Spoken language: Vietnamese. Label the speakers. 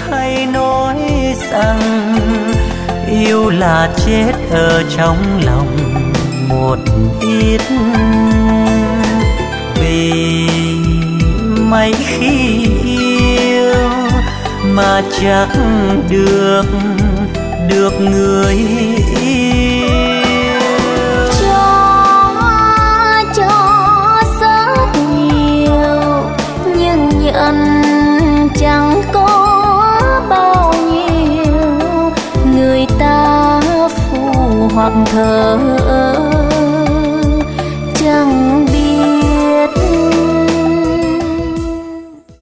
Speaker 1: hay nói rằng yêu là chết ở trong lòng một ít. Vì mấy khi yêu mà chắc được người yêu.
Speaker 2: Cho rất nhiều nhưng nhận chẳng có bao nhiêu. Người ta phù hoặc thờ ơ chẳng